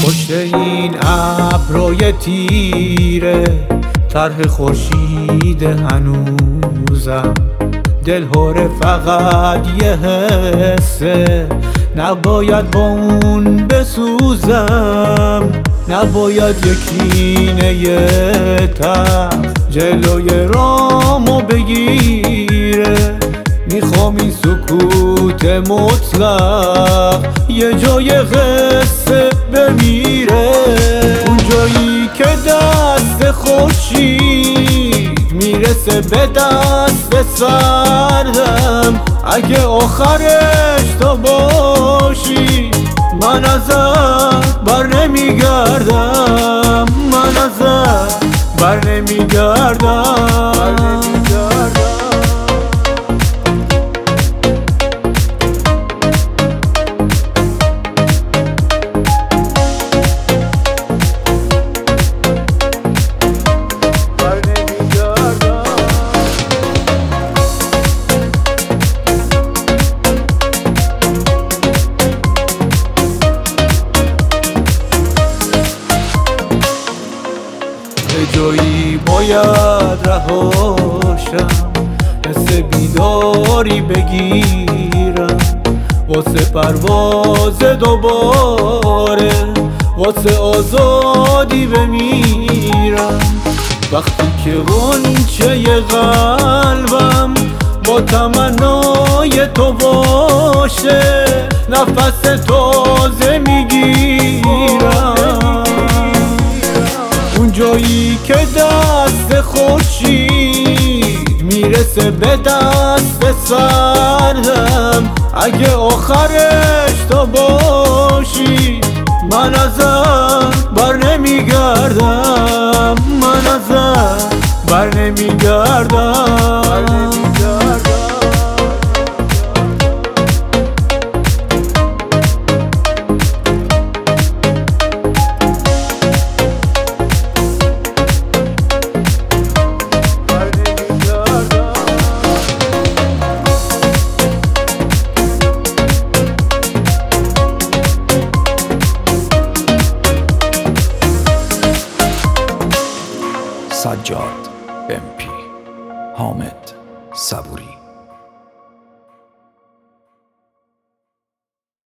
پشت این ابروی تیره طرح خورشید هنوزم، دل هره فقط یه حسه، نباید با اون بسوزم، نباید یکینه تخت جلوی رامو بگیره. میخوام این سکوت مطلق یه جای قصه بمیره، اون جایی که دست خورشید میرسه به دست سردم. اگه آخرش تو باشی من ازت بر نمیگردم، من ازت بر نمیگردم. جایی باید رهاشم، حس بیداری بگیرم، واسه پرواز دوباره، واسه آزادی بمیرم. وقتی که غنچه قلبم با تمنای تو باشه، نفس تازه میگیرم. اون جایی که دست خورشید میرسه به دست سردم. اگه آخرش تو باشی من ازت بر نمیگردم، من ازت بر نمیگردم. سجاد MP، حامد صبوری.